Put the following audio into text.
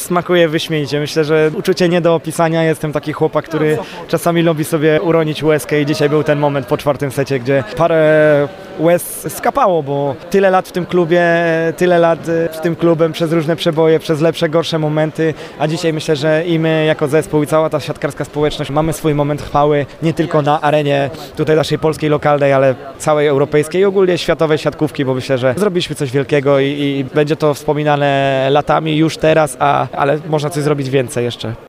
smakuje wyśmienicie. Myślę, że uczucie nie do opisania. Jestem taki chłopak, który czasami lubi sobie uronić łezkę i dzisiaj był ten moment po czwartym secie, gdzie parę łez skapało, bo tyle lat w tym klubie, tyle lat z tym klubem, przez różne przeboje, przez lepsze, gorsze momenty, a dzisiaj myślę, że i my jako zespół i cała ta siatkarska społeczność mamy swój moment chwały, nie tylko na arenie tutaj naszej polskiej lokalnej, ale całej europejskiej i ogólnie światowej siatkówki, bo myślę, że zrobiliśmy coś wielkiego i będzie to wspominane latami już teraz, ale można coś zrobić więcej jeszcze.